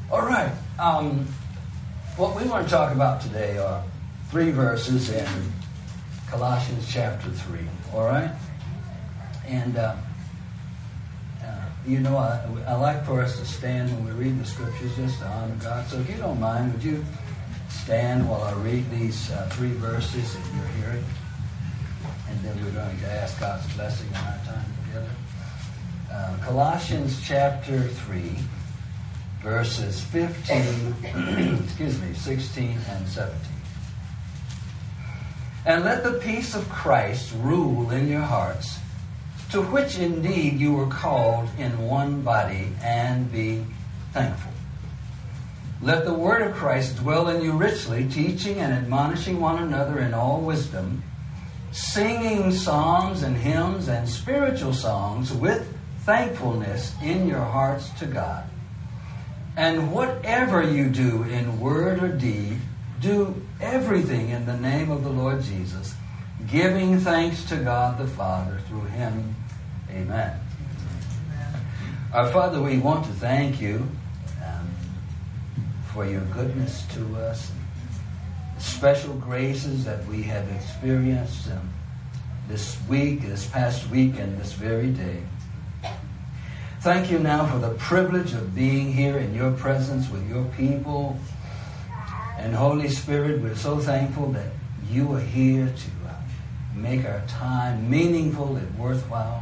All right. What we want to talk about today are 3 verses in Colossians chapter 3. All right? And, I like for us to stand when we read the scriptures just to honor God. So if you don't mind, would you stand while I read these 3 verses in your hearing? And then we're going to ask God's blessing on our time together. Colossians chapter 3, verses 16 and 17. And let the peace of Christ rule in your hearts, to which indeed you were called in one body, and be thankful. Let the word of Christ dwell in you richly, teaching and admonishing one another in all wisdom, singing psalms and hymns and spiritual songs with thankfulness in your hearts to God. And whatever you do in word or deed, do everything in the name of the Lord Jesus, giving thanks to God the Father through Him. Amen. Our Father, we want to thank you for your goodness to us, the special graces that we have experienced this week, this past week, and this very day. Thank you now for the privilege of being here in your presence with your people. And Holy Spirit, we're so thankful that you are here to make our time meaningful and worthwhile.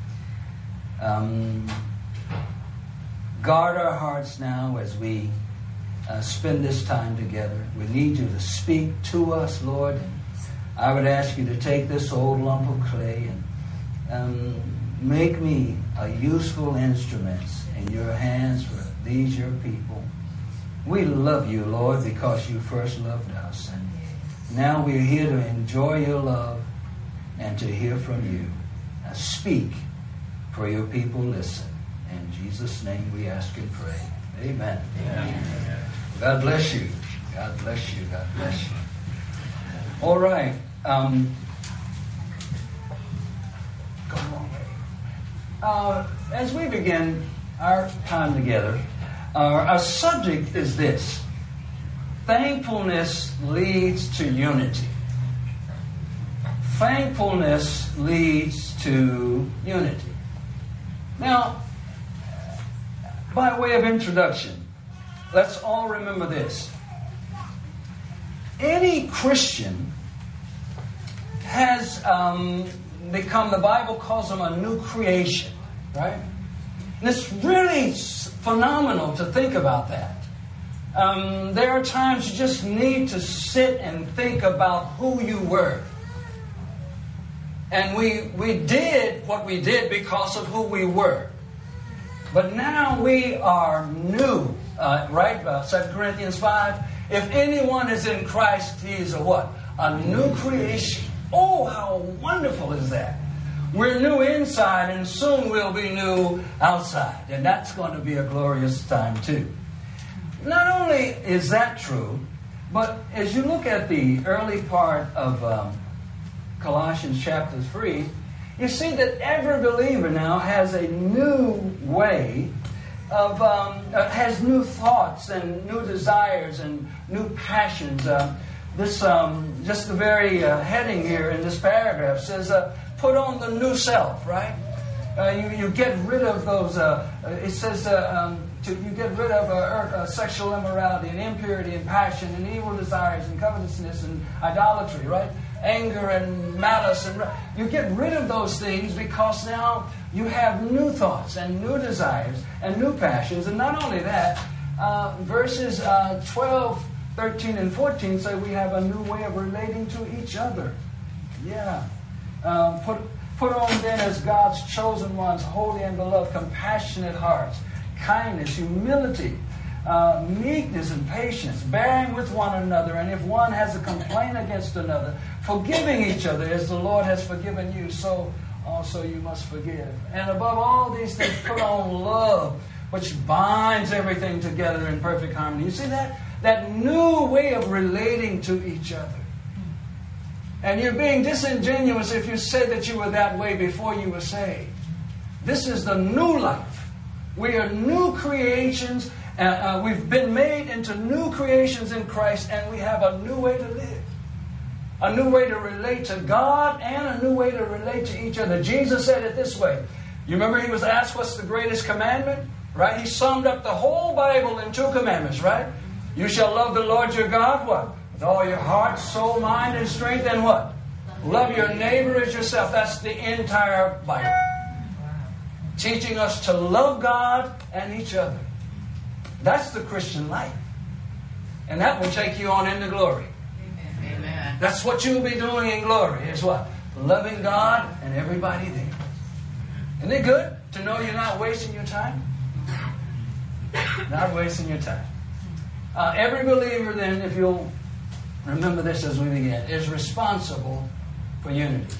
Guard our hearts now as we spend this time together. We need you to speak to us, Lord. And I would ask you to take this old lump of clay and make me a useful instrument in your hands for these your people. We love you, Lord, because you first loved us. And now we're here to enjoy your love and to hear from you. Now speak, for your people listen. In Jesus' name we ask and pray. Amen. Amen. God bless you. God bless you. God bless you. All right. As we begin our time together, our subject is this: thankfulness leads to unity. Thankfulness leads to unity. Now, by way of introduction, let's all remember this. Any Christian has become, the Bible calls them a new creation, right? And it's really phenomenal to think about that. There are times you just need to sit and think about who you were. And we did what we did because of who we were. But now we are new, right? 2 Corinthians 5. If anyone is in Christ, he is a what? A new creation. Oh, how wonderful is that? We're new inside, and soon we'll be new outside. And that's going to be a glorious time too. Not only is that true, but as you look at the early part of Colossians chapter 3, you see that every believer now has a new way of, has new thoughts and new desires and new passions. Just the very heading here in this paragraph says, put on the new self, right? You get rid of those, it says you get rid of sexual immorality and impurity and passion and evil desires and covetousness and idolatry, right? Anger and malice. And you get rid of those things because now you have new thoughts and new desires and new passions. And not only that, verses 12, 13, and 14 say we have a new way of relating to each other. Yeah. Put on then as God's chosen ones, holy and beloved, compassionate hearts, kindness, humility, meekness and patience, bearing with one another, and if one has a complaint against another, forgiving each other as the Lord has forgiven you, so also you must forgive. And above all these things, put on love, which binds everything together in perfect harmony. You see that new way of relating to each other. And you're being disingenuous if you say that you were that way before you were saved. This is the new life. We are new creations. We've been made into new creations in Christ, and we have a new way to live. A new way to relate to God and a new way to relate to each other. Jesus said it this way. You remember he was asked what's the greatest commandment? Right? He summed up the whole Bible in 2 commandments, right? You shall love the Lord your God, what? With all your heart, soul, mind, and strength, and what? Love your neighbor as yourself. That's the entire Bible. Teaching us to love God and each other. That's the Christian life. And that will take you on into glory. Amen. That's what you'll be doing in glory, is what? Loving God and everybody there. Isn't it good to know you're not wasting your time? Not wasting your time. Every believer then, if you'll remember this as we begin, is responsible for unity.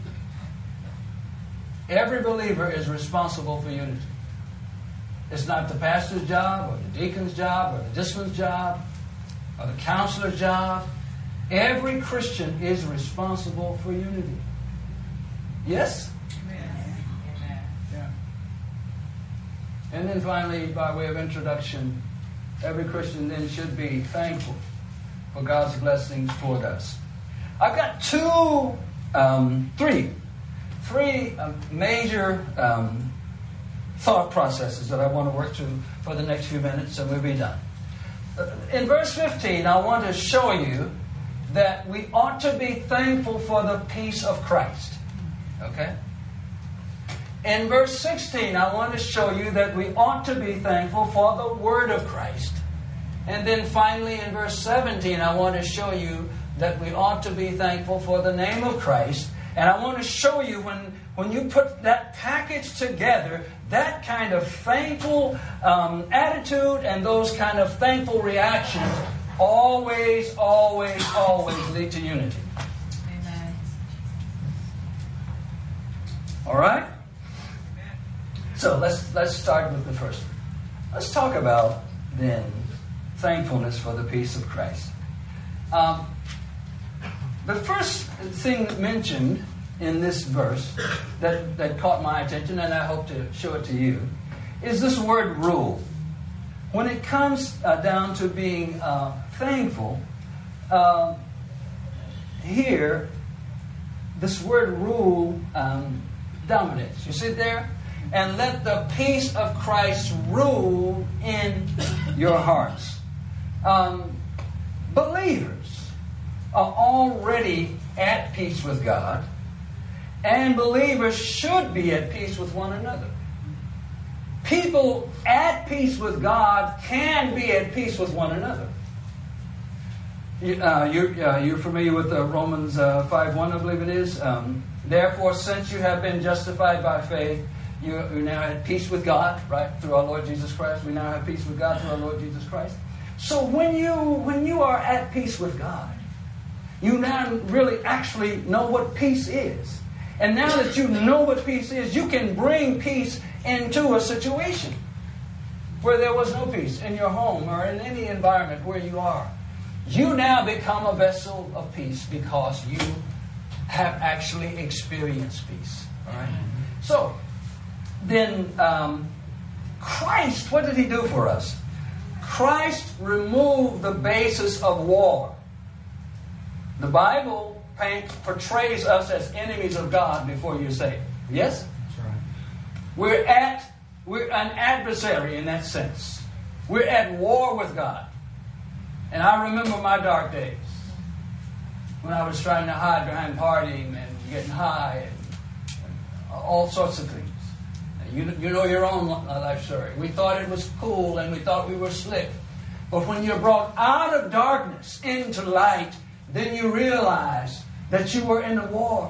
Every believer is responsible for unity. It's not the pastor's job or the deacon's job or the discipline's job or the counselor's job. Every Christian is responsible for unity. Yes? Amen. Yeah. And then finally, by way of introduction, every Christian then should be thankful for God's blessings toward us. I've got three major thought processes that I want to work through for the next few minutes, and we'll be done. In verse 15, I want to show you that we ought to be thankful for the peace of Christ. Okay? In verse 16, I want to show you that we ought to be thankful for the Word of Christ. And then finally, in verse 17, I want to show you that we ought to be thankful for the name of Christ. And I want to show you when you put that package together, that kind of thankful attitude and those kind of thankful reactions always lead to unity. Amen. All right? So let's start with the first one. Let's talk about, then, thankfulness for the peace of Christ. The first thing mentioned in this verse that caught my attention, and I hope to show it to you, is this word rule. When it comes down to being thankful, here, this word rule dominates. You see it there? And let the peace of Christ rule in your hearts. Believers are already at peace with God, and believers should be at peace with one another. People at peace with God can be at peace with one another. You're familiar with Romans 5:1, I believe it is. Therefore, since you have been justified by faith, you're now at peace with God, right? Through our Lord Jesus Christ. We now have peace with God through our Lord Jesus Christ. So when you are at peace with God, you now really actually know what peace is. And now that you know what peace is, you can bring peace into a situation where there was no peace in your home or in any environment where you are. You now become a vessel of peace because you have actually experienced peace. All right? So, then Christ, what did He do for us? Christ removed the basis of war. The Bible portrays us as enemies of God before you're saved. Yes? That's right. We're an adversary in that sense. We're at war with God. And I remember my dark days when I was trying to hide behind partying and getting high and all sorts of things. You know your own life story. We thought it was cool and we thought we were slick. But when you're brought out of darkness into light, then you realize that you were in a war.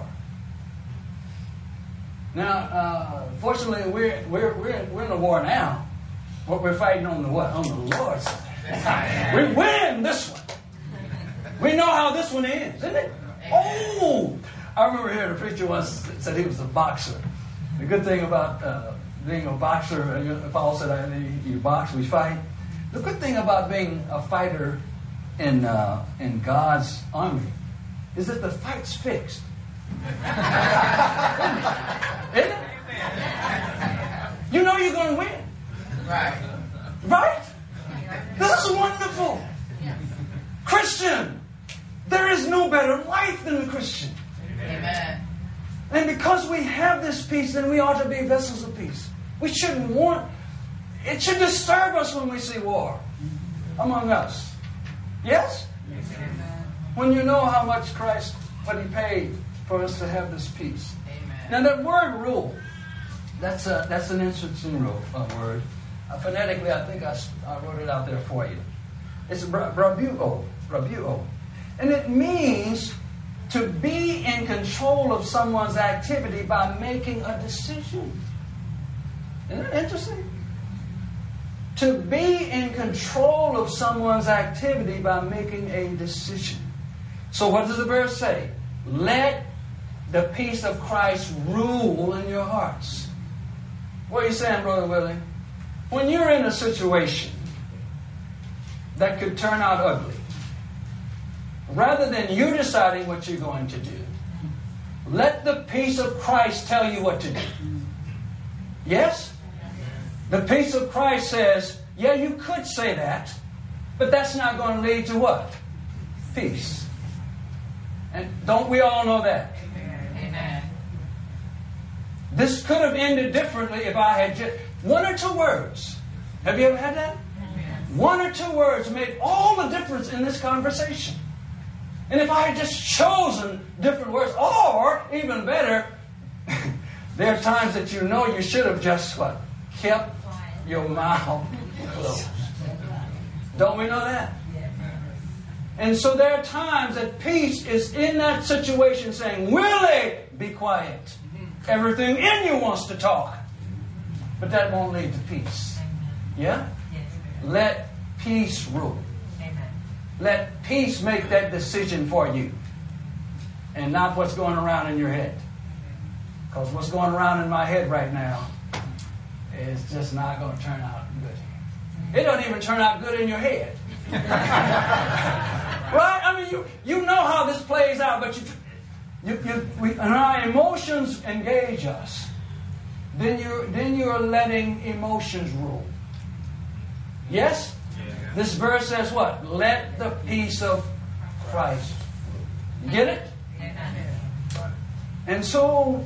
Now, fortunately, we're in a war now. But we're fighting on the what? On the Lord's side. We win this one. We know how this one ends, isn't it? Oh! I remember hearing a preacher once said he was a boxer. The good thing about being a boxer, Paul said, you box, we fight. The good thing about being a fighter in God's army is that the fight's fixed. Isn't it? You know you're going to win. Right. Right? This is wonderful. Christian, there is no better life than the Christian. Amen. And because we have this peace, then we ought to be vessels of peace. We shouldn't want, it should disturb us when we see war among us. Yes? When you know how much Christ, what He paid for us to have this peace. Amen. Now that word rule, that's an interesting word. Phonetically, I think I wrote it out there for you. It's rabuo. And it means to be in control of someone's activity by making a decision. Isn't that interesting? To be in control of someone's activity by making a decision. So what does the verse say? Let the peace of Christ rule in your hearts. What are you saying, Brother Willie? When you're in a situation that could turn out ugly, rather than you deciding what you're going to do, let the peace of Christ tell you what to do. Yes? The peace of Christ says, yeah, you could say that, but that's not going to lead to what? Peace. And don't we all know that? Amen. This could have ended differently if I had just one or two words. Have you ever had that? Amen. One or two words made all the difference in this conversation. And if I had just chosen different words, or even better, there are times that you know you should have just what? Kept your mouth closed. Don't we know that? And so there are times that peace is in that situation saying, Willie, be quiet. Everything in you wants to talk. But that won't lead to peace. Yeah? Let peace rule. Let peace make that decision for you. And not what's going around in your head. Because what's going around in my head right now is just not going to turn out good. It doesn't even turn out good in your head. Right? I mean, you know how this plays out, but and our emotions engage us. Then you're letting emotions rule. Yes? This verse says what? Let the peace of Christ. You get it? And so,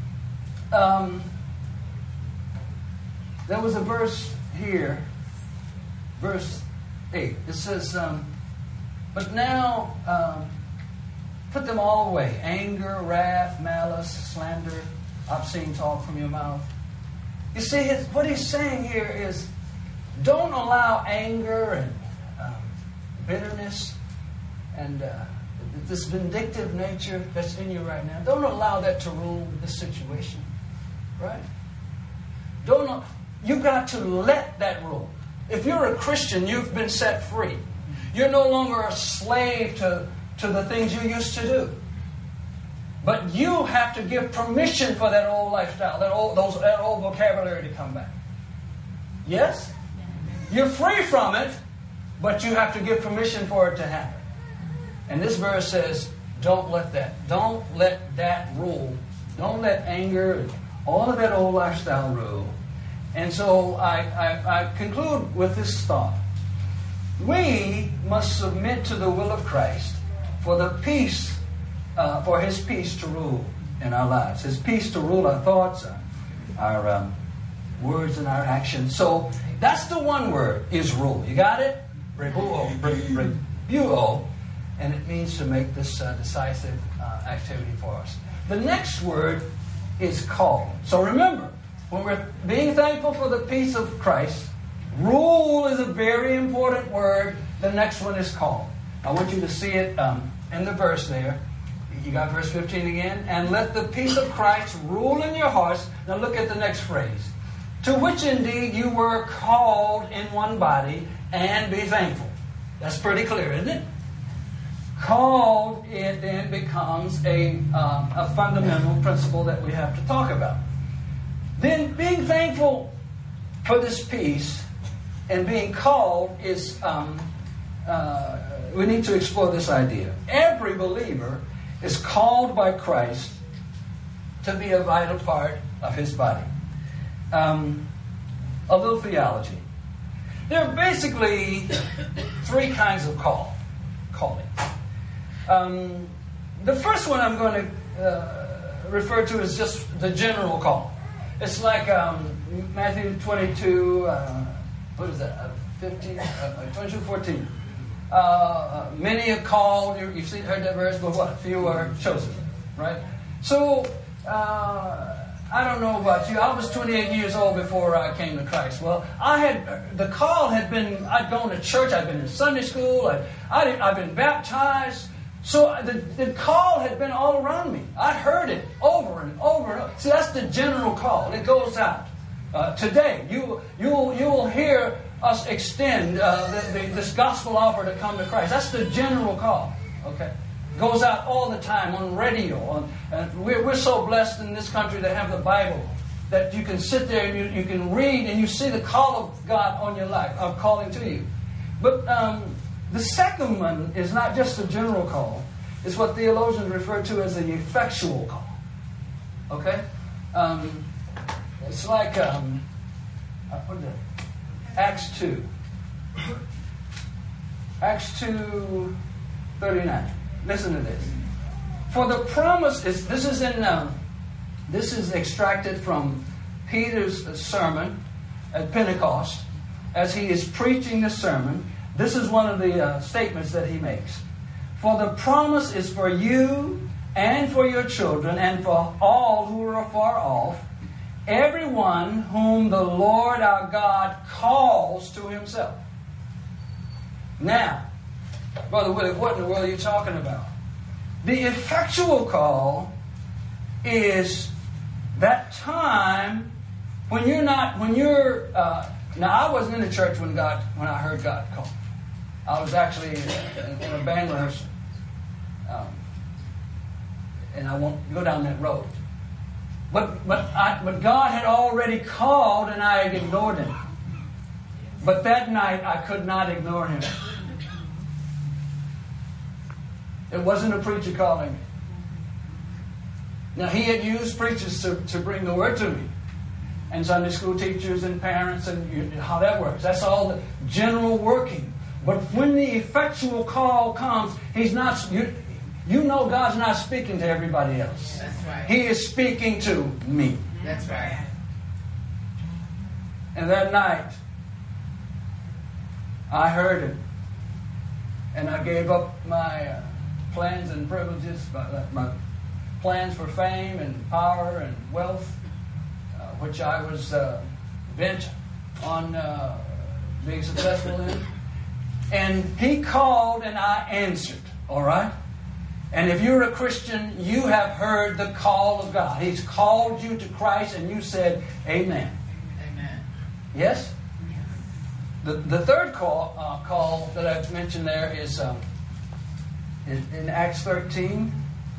there was a verse here, verse 8. It says, but now put them all away. Anger, wrath, malice, slander, obscene talk from your mouth. You see, what he's saying here is, don't allow anger and bitterness and this vindictive nature that's in you right now. Don't allow that to rule the situation. Right? You've got to let that rule. If you're a Christian, you've been set free. You're no longer a slave to the things you used to do. But you have to give permission for that old lifestyle, that old vocabulary to come back. Yes? You're free from it, but you have to give permission for it to happen. And this verse says, don't let that rule. Don't let anger and all of that old lifestyle rule. And so I conclude with this thought. We must submit to the will of Christ for the peace, for His peace to rule in our lives. His peace to rule our thoughts, our words, and our actions. So that's the one word, is rule. You got it? Rebuo. And it means to make this decisive activity for us. The next word is call. So remember, when we're being thankful for the peace of Christ, rule is a very important word. The next one is call. I want you to see it in the verse there. You got verse 15 again. And let the peace of Christ rule in your hearts. Now look at the next phrase. To which indeed you were called in one body, and be thankful. That's pretty clear, isn't it? Called, it then becomes a fundamental principle that we have to talk about. Then being thankful for this peace and being called is, we need to explore this idea. Every believer is called by Christ to be a vital part of His body. a little theology. There are basically three kinds of calling. The first one I'm going to refer to as just the general call. It's like Matthew 22, 22:14. Many are called, you've heard that verse, but what? Few are chosen, right? So, I don't know about you. I was 28 years old before I came to Christ. Well, the call had been, I'd gone to church, I'd been in Sunday school, I'd been baptized. So the call had been all around me. I'd heard it over and over and over. See, that's the general call. It goes out. Today, you will hear us extend this gospel offer to come to Christ. That's the general call. Okay, goes out all the time on radio. We're so blessed in this country to have the Bible that you can sit there and you can read and you see the call of God on your life, calling to you. But the second one is not just a general call. It's what theologians refer to as the effectual call. Okay? It's like what is it? Acts 2. Acts 2:39. Listen to this. For the promise is this is extracted from Peter's sermon at Pentecost as he is preaching the sermon. This is one of the statements that he makes. For the promise is for you and for your children and for all who are afar off, everyone whom the Lord our God calls to himself. Now, Brother Willie, what in the world are you talking about? The effectual call is that time when you're now I wasn't in the church when I heard God call. I was actually in a band rehearsal. And I won't go down that road. But God had already called and I had ignored him. But that night I could not ignore him. It wasn't a preacher calling me. Now he had used preachers to bring the word to me. And Sunday school teachers and parents and how that works. That's all the general working. But when the effectual call comes, he's not. You know God's not speaking to everybody else. That's right. He is speaking to me. That's right. And that night, I heard him. And I gave up my plans and privileges, my plans for fame and power and wealth, which I was bent on being successful in. And he called and I answered. All right? And if you're a Christian, you have heard the call of God. He's called you to Christ and you said, Amen. Amen. Yes? The third call that I've mentioned there is in Acts 13.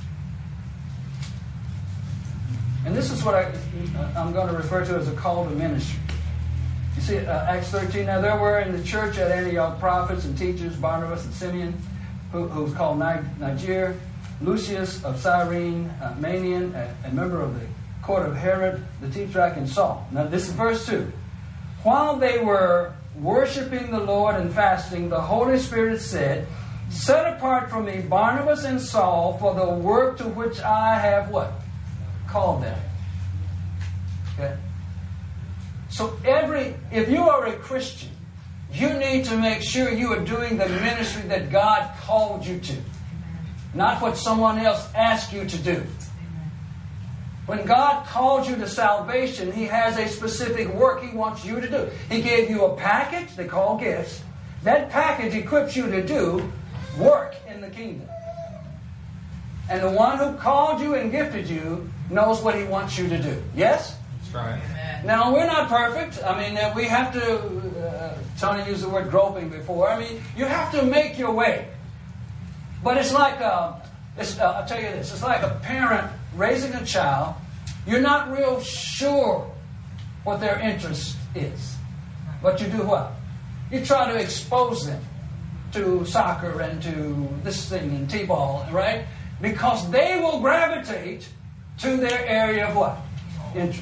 And this is what I'm going to refer to as a call to ministry. You see, Acts 13. Now there were in the church at Antioch prophets and teachers, Barnabas and Simeon, who was called Niger, Lucius of Cyrene, Manaen, a member of the court of Herod, the Tetrarch, and Saul. Now this is verse 2. While they were worshiping the Lord and fasting, the Holy Spirit said, set apart from me Barnabas and Saul for the work to which I have what? Called them. Okay? So if you are a Christian, you need to make sure you are doing the ministry that God called you to. Not what someone else asked you to do. When God called you to salvation, He has a specific work He wants you to do. He gave you a package they call gifts. That package equips you to do work in the kingdom. And the one who called you and gifted you knows what He wants you to do. Yes? That's right. Now, we're not perfect. I mean, we have to, Tony used the word groping before. I mean, you have to make your way. But it's like, I'll tell you this, it's like a parent raising a child. You're not real sure what their interest is. But you do what? You try to expose them to soccer and to this thing and t-ball, right? Because they will gravitate to their area of what? Interest.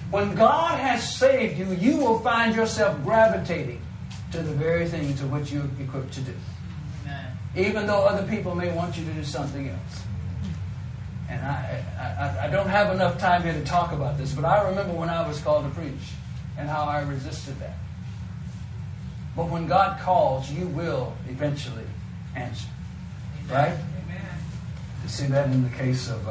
When God has saved you, you will find yourself gravitating to the very thing to which you're equipped to do. Amen. Even though other people may want you to do something else. And I don't have enough time here to talk about this, but I remember when I was called to preach and how I resisted that. But when God calls, you will eventually answer. Right? Amen. You see that in the case of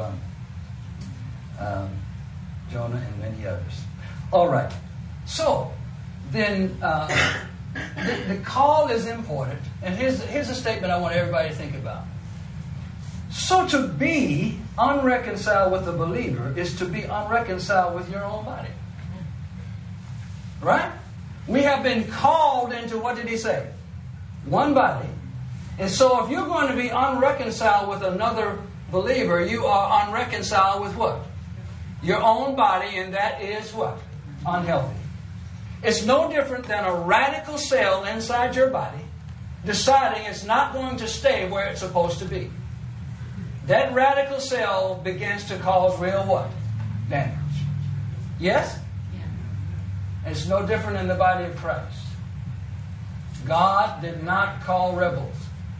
Jonah and many others. All right. So, then the call is important. And here's a statement I want everybody to think about. So to be unreconciled with the believer is to be unreconciled with your own body. Right? We have been called into, what did he say? One body. And so if you're going to be unreconciled with another believer, you are unreconciled with what? Your own body, and that is what? Unhealthy. It's no different than a radical cell inside your body deciding it's not going to stay where it's supposed to be. That radical cell begins to cause real what? Damage. Yes? Yeah. It's no different in the body of Christ. God did not call rebels.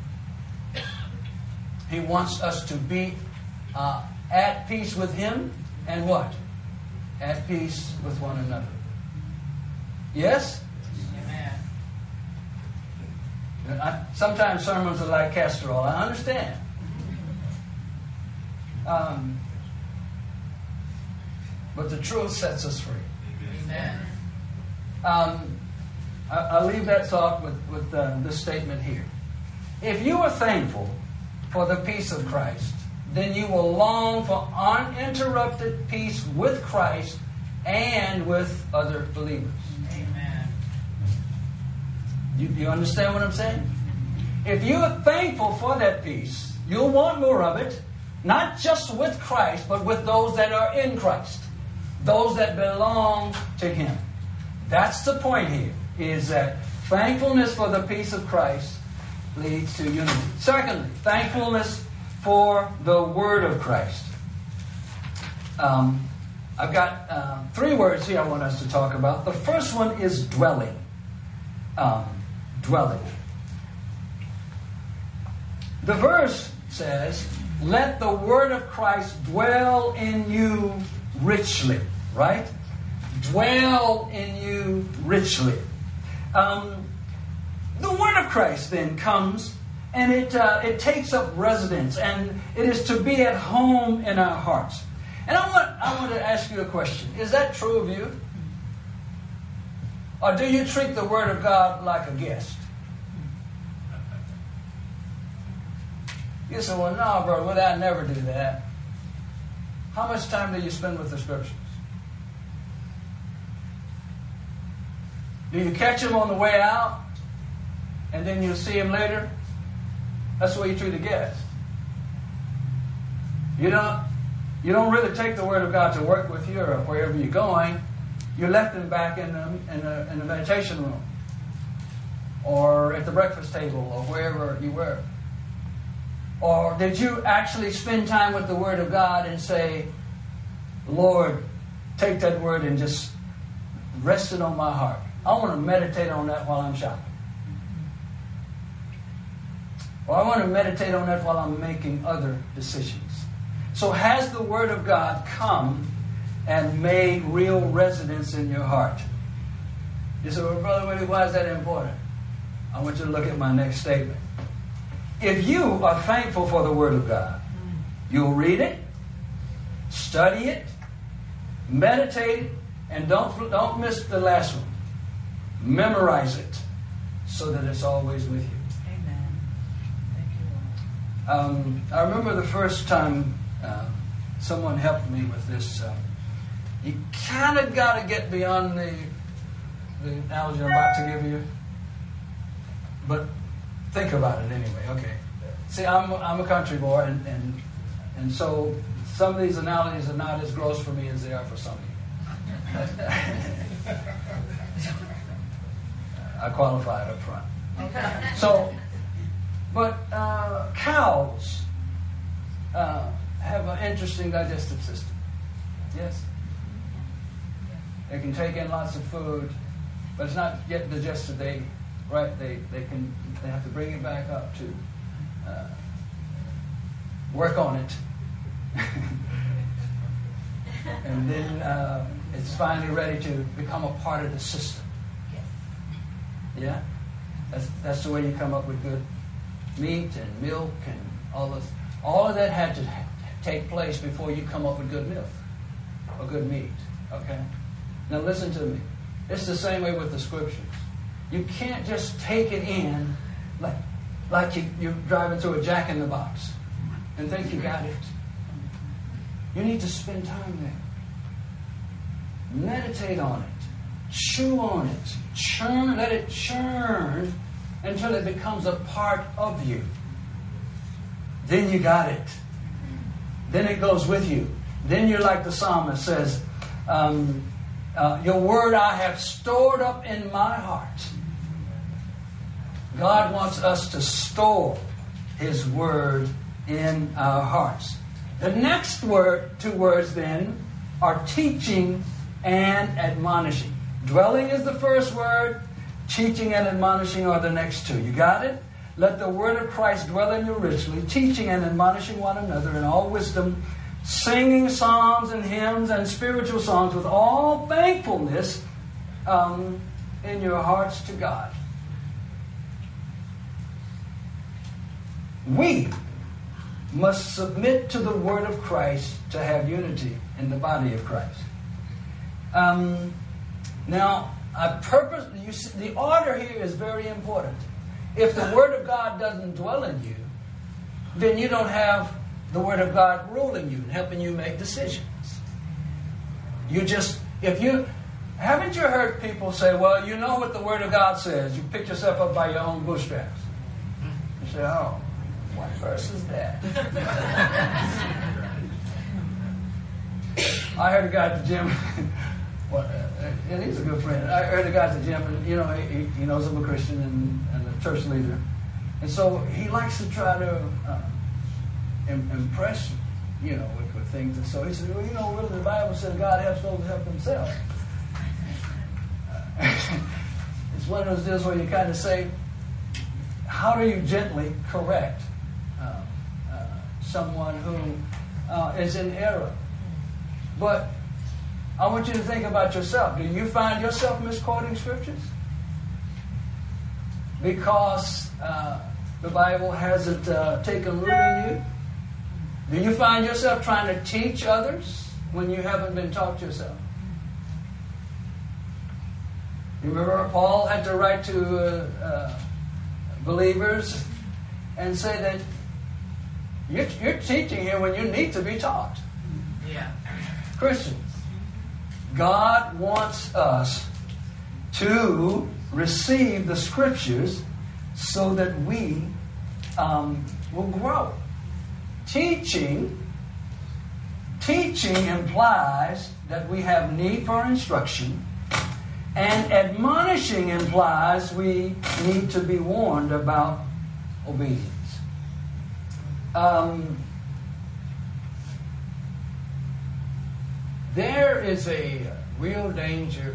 He wants us to be at peace with Him and what? At peace with one another. Yes? Amen. Sometimes sermons are like castor oil. I understand. But the truth sets us free. Amen. I'll leave that thought with this statement here. If you are thankful for the peace of Christ, then you will long for uninterrupted peace with Christ and with other believers. Amen. You understand what I'm saying? If you are thankful for that peace, you'll want more of it, not just with Christ, but with those that are in Christ, those that belong to Him. That's the point here, is that thankfulness for the peace of Christ leads to unity. Secondly, thankfulness for the Word of Christ. I've got 3 words here I want us to talk about. The first one is dwelling. Dwelling. The verse says, "Let the Word of Christ dwell in you richly." Right? Dwell in you richly. The Word of Christ then comes and it takes up residence, and it is to be at home in our hearts. And I want to ask you a question. Is that true of you? Or do you treat the Word of God like a guest? You say, "Well, no, brother, well, I never do that." How much time do you spend with the Scriptures? Do you catch him on the way out, and then you'll see him later? That's the way you treat a guest. You don't really take the Word of God to work with you or wherever you're going. You left him back in the meditation room, or at the breakfast table, or wherever you were. Or did you actually spend time with the Word of God and say, "Lord, take that Word and just rest it on my heart. I want to meditate on that while I'm shopping. Or I want to meditate on that while I'm making other decisions." So has the Word of God come and made real residence in your heart? You say, "Well, Brother Willie, why is that important?" I want you to look at my next statement. If you are thankful for the Word of God, you'll read it, study it, meditate it, and don't miss the last one. Memorize it so that it's always with you. Amen. Thank you, Lord. I remember the first time someone helped me with this. You kind of got to get beyond the analogy I'm about to give you. But think about it anyway. Okay. See, I'm a country boy, and so some of these analogies are not as gross for me as they are for some people. I qualified up front. Okay. So, but cows have an interesting digestive system. Yes? They can take in lots of food, but it's not yet digested. They have to bring it back up to work on it, and then it's finally ready to become a part of the system. Yeah, that's the way you come up with good meat and milk and all this. All of that had to take place before you come up with good milk or good meat. Okay. Now listen to me. It's the same way with the Scriptures. You can't just take it in like you're driving through a Jack-in-the-Box and think you got it. You need to spend time there. Meditate on it. Chew on it. Churn. Let it churn until it becomes a part of you. Then you got it. Then it goes with you. Then you're like the psalmist says, your word I have stored up in my heart. God wants us to store His word in our hearts. The next two words then are teaching and admonishing. Dwelling is the first word. Teaching and admonishing are the next two. You got it? Let the word of Christ dwell in you richly, teaching and admonishing one another in all wisdom, singing psalms and hymns and spiritual songs with all thankfulness in your hearts to God. We must submit to the word of Christ to have unity in the body of Christ. Now, the order here is very important. If the word of God doesn't dwell in you, then you don't have the word of God ruling you and helping you make decisions. Haven't you heard people say, well, you know what the word of God says. You pick yourself up by your own bootstraps. You say, oh, what verse is that? I heard a guy at the gym, and he's a good friend. I heard a guy at the gym, and he knows I'm a Christian and a church leader. And so he likes to try to impress, with things. And so he said, well, really the Bible says God helps those who help themselves. It's one of those deals where you kind of say, how do you gently correct someone who is in error? But I want you to think about yourself. Do you find yourself misquoting Scriptures? Because the Bible hasn't taken root in you? Do you find yourself trying to teach others when you haven't been taught yourself? You remember Paul had to write to believers and say that you're teaching here when you need to be taught. Yeah. Christians, God wants us to receive the Scriptures so that we will grow. Teaching implies that we have need for instruction, and admonishing implies we need to be warned about obedience. There is a real danger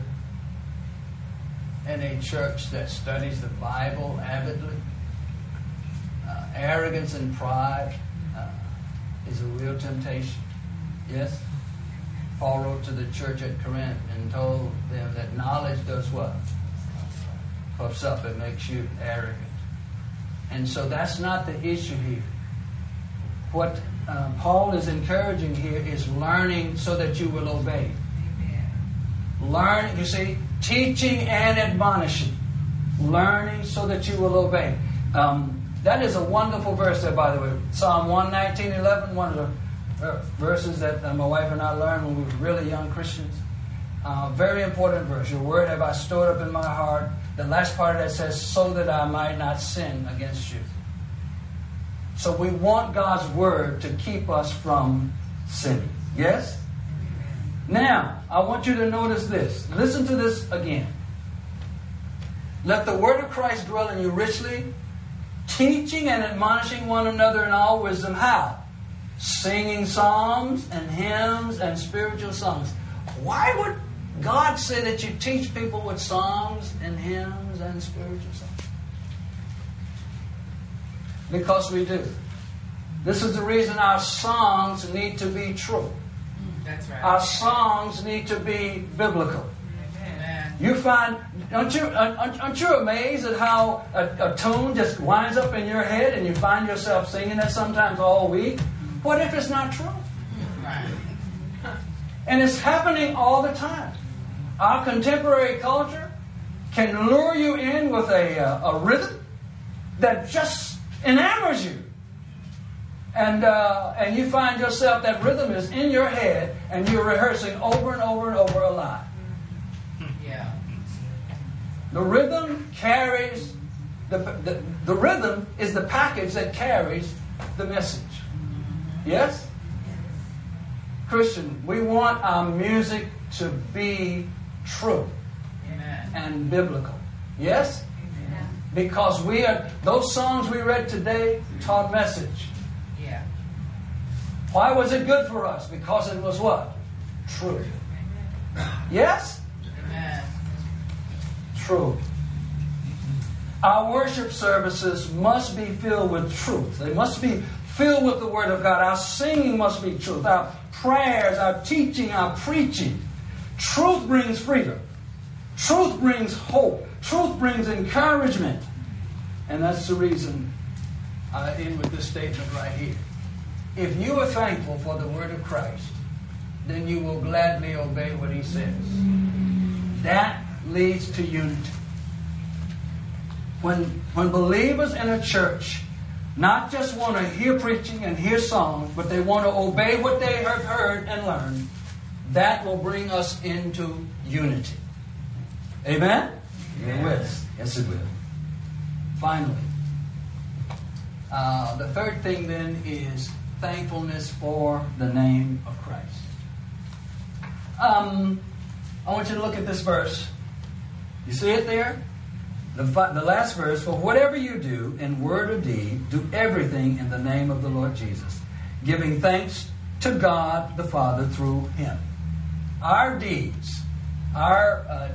in a church that studies the Bible avidly. Arrogance and pride is a real temptation. Yes? Paul wrote to the church at Corinth and told them that knowledge does what? Puffs up and makes you arrogant. And so that's not the issue here. What Paul is encouraging here is learning so that you will obey. Learn, you see, teaching and admonishing. Learning so that you will obey. That is a wonderful verse there, by the way. Psalm 119:11, one of the verses that my wife and I learned when we were really young Christians. Very important verse. Your word have I stored up in my heart. The last part of that says, so that I might not sin against you. So we want God's word to keep us from sinning. Yes? Now, I want you to notice this. Listen to this again. Let the word of Christ dwell in you richly, teaching and admonishing one another in all wisdom. How? Singing psalms and hymns and spiritual songs. Why God say that you teach people with songs and hymns and spiritual songs? Because we do. This is the reason our songs need to be true. That's right. Our songs need to be biblical. Amen. You find, aren't you amazed at how a tune just winds up in your head and you find yourself singing it sometimes all week? What if it's not true? Right. And it's happening all the time. Our contemporary culture can lure you in with a rhythm that just enamors you. And you find yourself, that rhythm is in your head and you're rehearsing over and over and over a lot. Yeah. The rhythm carries, the rhythm is the package that carries the message. Yes? Christian, we want our music to be true. Amen. And biblical. Yes? Amen. Because those songs we read today taught message. Yeah. Why was it good for us? Because it was what? True. Yes? Amen. True. Our worship services must be filled with truth. They must be filled with the Word of God. Our singing must be truth. Our prayers, our teaching, our preaching. Truth brings freedom. Truth brings hope. Truth brings encouragement. And that's the reason I end with this statement right here. If you are thankful for the Word of Christ, then you will gladly obey what He says. That leads to unity. When believers in a church not just want to hear preaching and hear songs, but they want to obey what they have heard and learned, that will bring us into unity. Amen? Yes. Yes, it will. Finally, the third thing then is thankfulness for the name of Christ. I want you to look at this verse. You see it there? The last verse, for whatever you do in word or deed, do everything in the name of the Lord Jesus, giving thanks to God the Father through Him. Our deeds are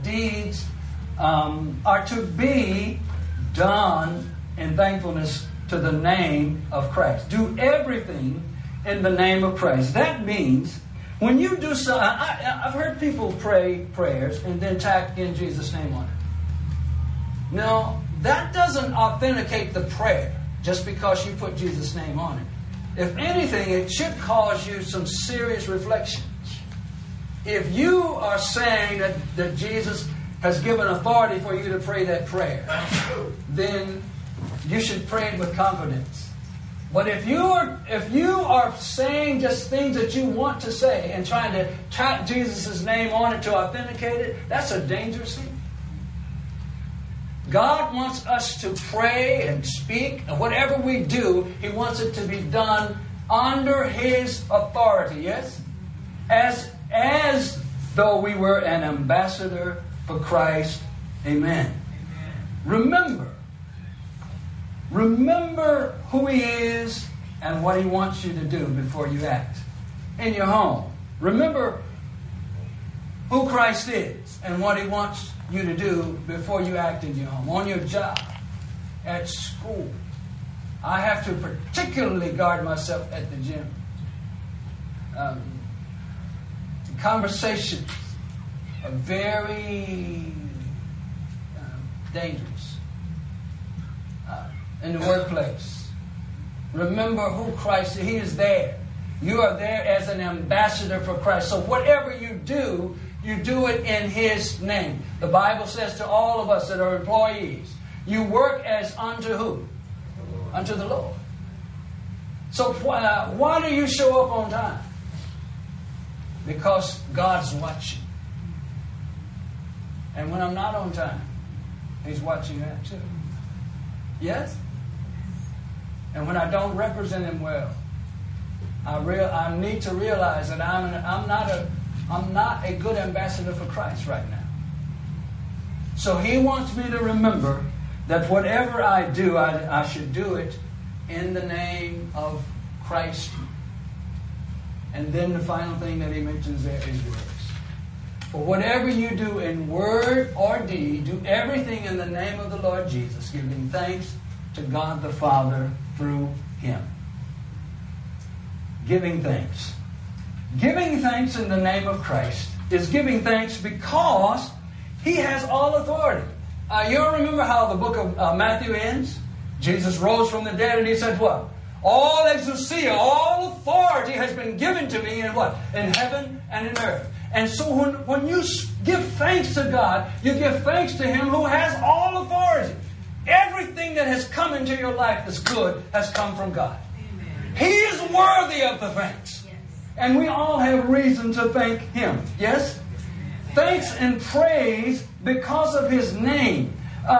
to be done in thankfulness to the name of Christ. Do everything in the name of Christ. That means when you do so, I've heard people pray prayers and then tack in Jesus' name on it. Now, that doesn't authenticate the prayer just because you put Jesus' name on it. If anything, it should cause you some serious reflection. If you are saying that Jesus has given authority for you to pray that prayer, then you should pray it with confidence. But if you are saying just things that you want to say and trying to tack Jesus' name on it to authenticate it, that's a dangerous thing. God wants us to pray and speak, and whatever we do, He wants it to be done under His authority, yes? As though we were an ambassador for Christ. Amen. Remember who He is and what He wants you to do before you act. In your home, remember who Christ is and what He wants you to do before you act in your home, on your job, at school. I have to particularly guard myself at the gym. Conversations are very dangerous. In the workplace, remember who Christ is. He is there. You are there as an ambassador for Christ. So whatever you do it in His name. The Bible says to all of us that are employees, you work as unto who? Unto the Lord. So why do you show up on time? Because God's watching. And when I'm not on time, He's watching that too. Yes? And when I don't represent Him well, I need to realize that I'm not a good ambassador for Christ right now. So He wants me to remember that whatever I do, I should do it in the name of Christ. And then the final thing that He mentions there is grace. For whatever you do in word or deed, do everything in the name of the Lord Jesus, giving thanks to God the Father through Him. Giving thanks. Giving thanks in the name of Christ is giving thanks because He has all authority. You remember how the book of Matthew ends? Jesus rose from the dead and He said what? All exousia, all authority has been given to me in what? In heaven and in earth. And so when you give thanks to God, you give thanks to Him who has all authority. Everything that has come into your life that's good has come from God. Amen. He is worthy of the thanks. Yes. And we all have reason to thank Him. Yes? Thanks and praise because of His name.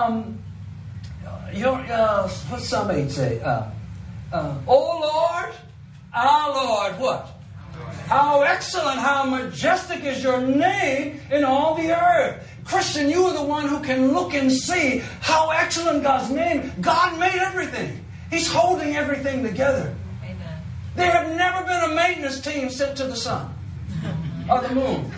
What Psalm 8 say? O Lord, our Lord, what? How excellent, how majestic is your name in all the earth. Christian, you are the one who can look and see how excellent God's name. God made everything. He's holding everything together. Amen. There have never been a maintenance team sent to the sun or the moon.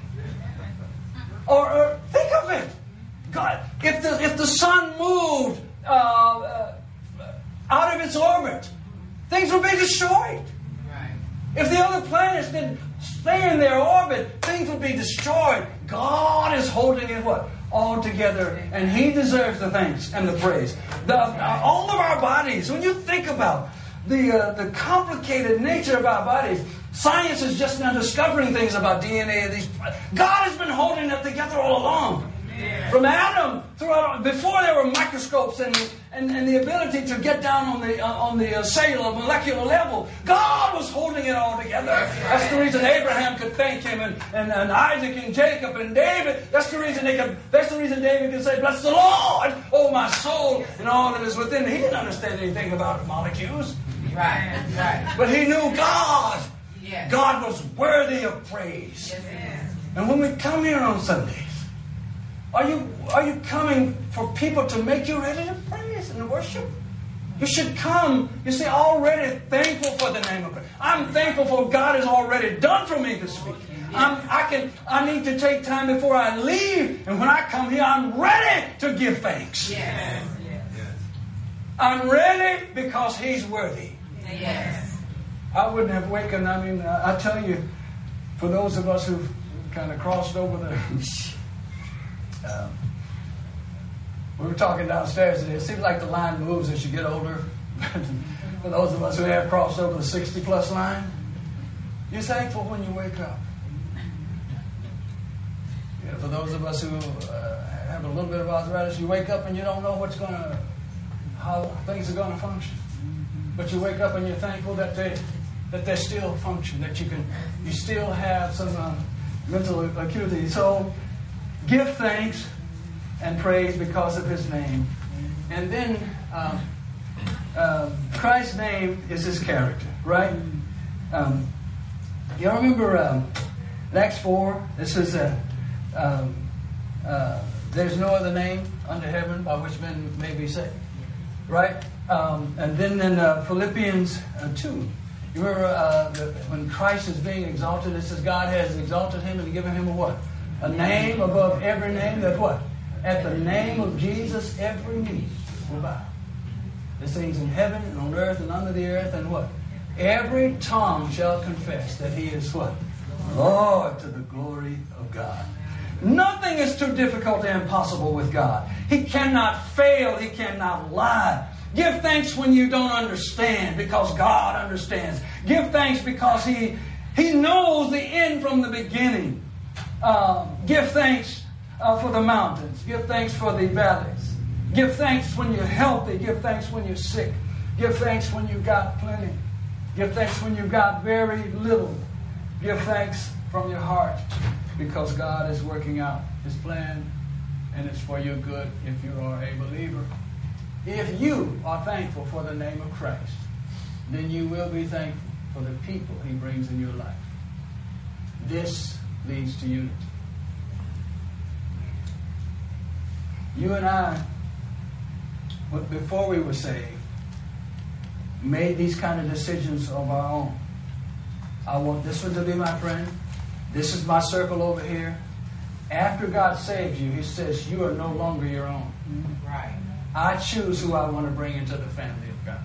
Or think of it. God, if the sun moved out of its orbit, things would be destroyed. If the other planets didn't stay in their orbit, things would be destroyed. God is holding it what? All together. And He deserves the thanks and the praise. All of our bodies, when you think about the complicated nature of our bodies, science is just now discovering things about DNA of these. God has been holding it together all along. From Adam throughout, before there were microscopes and the ability to get down on the cellular molecular level, God was holding it all together. That's the reason Abraham could thank Him, and Isaac and Jacob and David. That's the reason David could say, "Bless the Lord, oh my soul, and all that is within." He didn't understand anything about molecules, right. But he knew God. Yes. God was worthy of praise. Yes. And when we come here on Sundays, are you coming for people to make you ready to praise and worship? You should come, you see, already thankful for the name of God. I'm thankful for what God has already done for me this week. I need to take time before I leave, and when I come here, I'm ready to give thanks. Yes. I'm ready because He's worthy. Yes. I wouldn't have wakened. I tell you, for those of us who've kind of crossed over the... we were talking downstairs today. It seems like the line moves as you get older. For those of us who have crossed over the 60-plus line, you're thankful when you wake up. Yeah, for those of us who have a little bit of arthritis, you wake up and you don't know how things are going to function. But you wake up and you're thankful that they still function, that you still have some mental acuity. So give thanks and praise because of His name. And then Christ's name is His character, right? You remember in Acts 4, it says there's no other name under heaven by which men may be saved, right? And then in Philippians 2, you remember when Christ is being exalted, it says God has exalted Him and given Him a what? A name above every name, that what? At the name of Jesus, every knee will bow. There's things in heaven and on earth and under the earth, and what? Every tongue shall confess that He is what? Lord, to the glory of God. Nothing is too difficult and impossible with God. He cannot fail. He cannot lie. Give thanks when you don't understand, because God understands. Give thanks because He knows the end from the beginning. Give thanks for the mountains. Give thanks for the valleys. Give thanks when you're healthy. Give thanks when you're sick. Give thanks when you've got plenty. Give thanks when you've got very little. Give thanks from your heart, because God is working out His plan, and it's for your good if you are a believer. If you are thankful for the name of Christ, then you will be thankful for the people He brings in your life. This leads to unity. You and I, before we were saved, made these kind of decisions of our own. I want this one to be my friend. This is my circle over here. After God saves you, He says, you are no longer your own. Right. I choose who I want to bring into the family of God.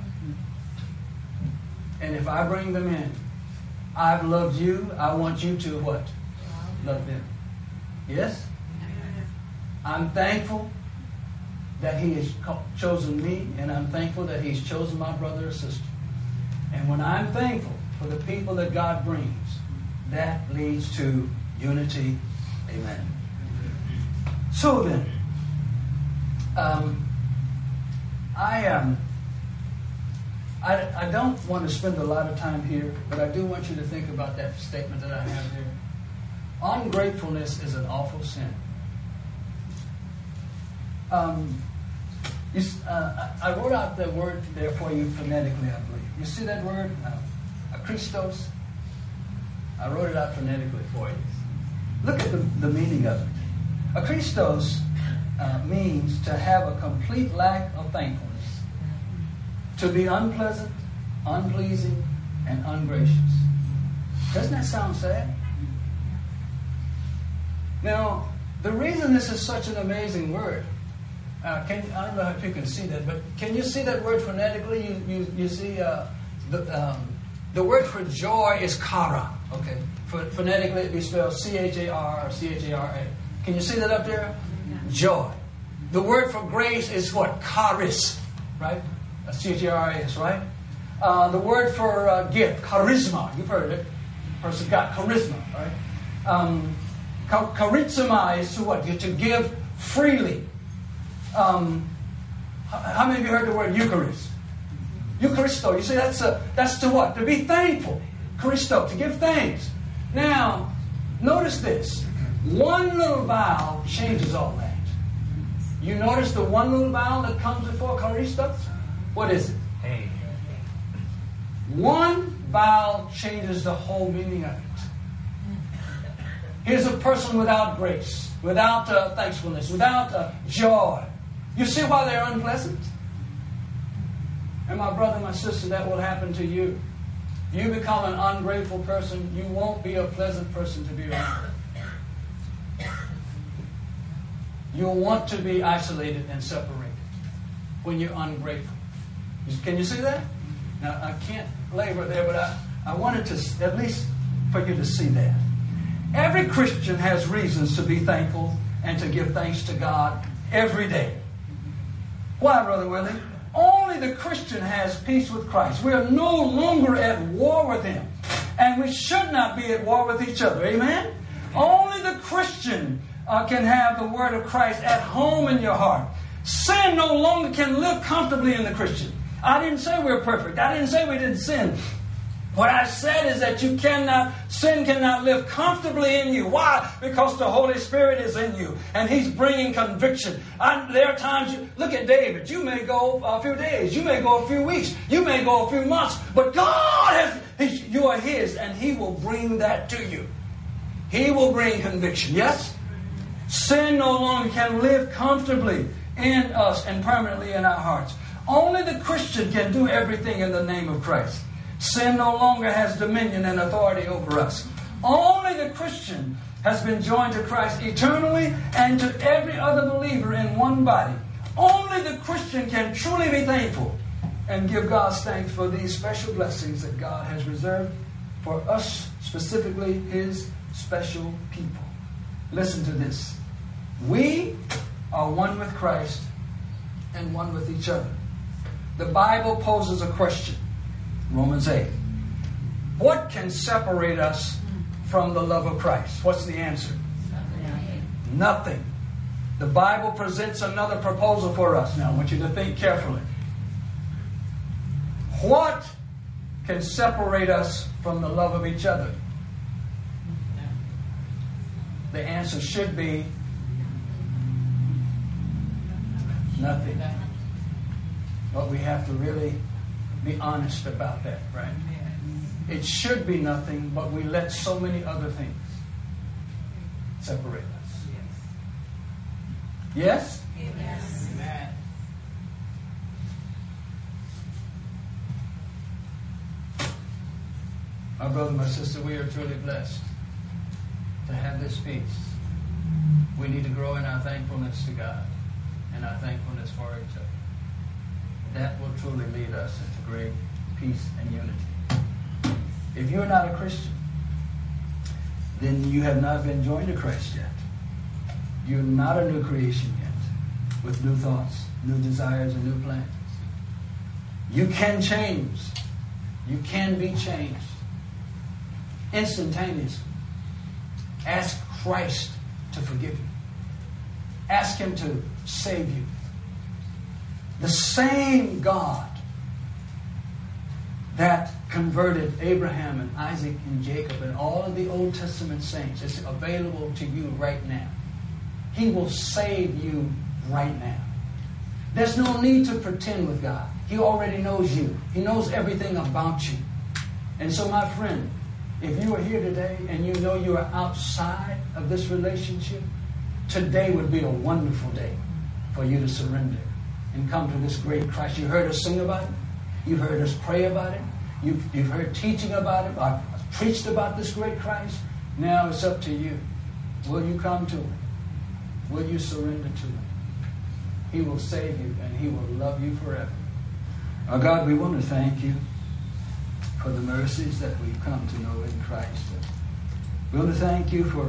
And if I bring them in, I've loved you, I want you to what? Love them. Yes? I'm thankful that He has chosen me, and I'm thankful that He's chosen my brother or sister. And when I'm thankful for the people that God brings, that leads to unity. Amen. So then, I don't want to spend a lot of time here, but I do want you to think about that statement that I have here. Ungratefulness is an awful sin. I wrote out the word there for you phonetically, I believe. You see that word? Christos? I wrote it out phonetically for you. Look at the meaning of it. Christos means to have a complete lack of thankfulness. To be unpleasant, unpleasing, and ungracious. Doesn't that sound sad? Now, the reason this is such an amazing word, I don't know if you can see that, but can you see that word phonetically? You see the word for joy is chara. Okay, phonetically it'd be spelled C-H-A-R or C-H-A-R-A. Can you see that up there? Joy. The word for grace is what? Charis, right? C-H-A-R-I-S, right? The word for gift, charisma. You've heard it. Person got charisma, right? Charizomai is to what? To give freely. How many of you heard the word Eucharist? Eucharisto. You see, that's to what? To be thankful. Christo, to give thanks. Now, notice this. One little vowel changes all that. You notice the one little vowel that comes before Charistos? What is it? Hey. One vowel changes the whole meaning of it. Here's a person without grace, without thankfulness, without joy. You see why they're unpleasant? And my brother, my sister, that will happen to you. You become an ungrateful person, you won't be a pleasant person to be around. You'll want to be isolated and separated when you're ungrateful. Can you see that? Now, I can't labor there, but I wanted to, at least for you to see that. Every Christian has reasons to be thankful and to give thanks to God every day. Why, Brother Willie? Only the Christian has peace with Christ. We are no longer at war with Him. And we should not be at war with each other. Amen? Only the Christian can have the word of Christ at home in your heart. Sin no longer can live comfortably in the Christian. I didn't say we're perfect. I didn't say we didn't sin. What I said is that sin cannot live comfortably in you. Why? Because the Holy Spirit is in you and He's bringing conviction. There are times, look at David. You may go a few days. You may go a few weeks. You may go a few months. But God you are His and He will bring that to you. He will bring conviction. Yes? Sin no longer can live comfortably in us and permanently in our hearts. Only the Christian can do everything in the name of Christ. Sin no longer has dominion and authority over us. Only the Christian has been joined to Christ eternally and to every other believer in one body. Only the Christian can truly be thankful and give God's thanks for these special blessings that God has reserved for us, specifically His special people. Listen to this. We are one with Christ and one with each other. The Bible poses a question. Romans 8. What can separate us from the love of Christ? What's the answer? Nothing. The Bible presents another proposal for us. Now, I want you to think carefully. What can separate us from the love of each other? The answer should be nothing. But we have to really be honest about that, right? It should be nothing, but we let so many other things separate us. Yes? Yes. Amen. My brother, my sister, we are truly blessed to have this peace. We need to grow in our thankfulness to God and our thankfulness for each other. That will truly lead us into great peace and unity. If you're not a Christian, then you have not been joined to Christ yet. You're not a new creation yet, with new thoughts, new desires, and new plans. You can change. You can be changed instantaneously. Ask Christ to forgive you. Ask Him to save you. The same God that converted Abraham and Isaac and Jacob and all of the Old Testament saints is available to you right now. He will save you right now. There's no need to pretend with God. He already knows you. He knows everything about you. And so, my friend, if you are here today and you know you are outside of this relationship, today would be a wonderful day for you to surrender and come to this great Christ. You heard us sing about it. You've heard us pray about it. You've heard teaching about it. I've preached about this great Christ. Now it's up to you. Will you come to Him? Will you surrender to Him? He will save you and He will love you forever. Our God, we want to thank You for the mercies that we've come to know in Christ. We want to thank You for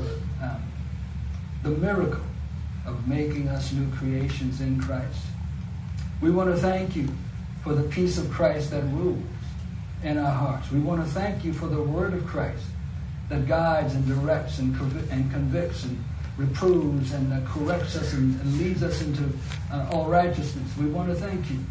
the miracle of making us new creations in Christ. We want to thank You for the peace of Christ that rules in our hearts. We want to thank You for the word of Christ that guides and directs and convicts and reproves and corrects us and leads us into all righteousness. We want to thank You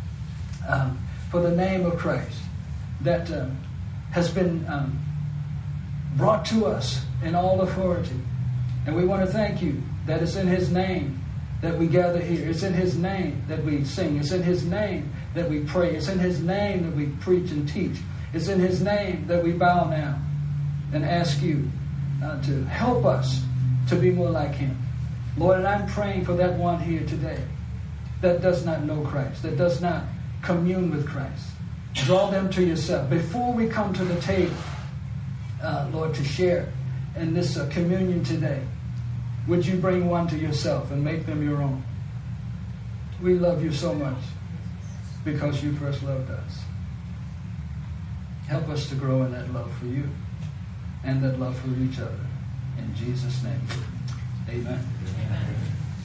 for the name of Christ that has been brought to us in all authority. And we want to thank You that it's in His name that we gather here. It's in His name that we sing. It's in His name that we pray. It's in His name that we preach and teach. It's in His name that we bow now and ask You to help us to be more like Him. Lord, and I'm praying for that one here today that does not know Christ, that does not commune with Christ. Draw them to Yourself. Before we come to the table, Lord, to share in this communion today, would You bring one to Yourself and make them Your own? We love You so much because You first loved us. Help us to grow in that love for You and that love for each other. In Jesus' name, amen. Amen.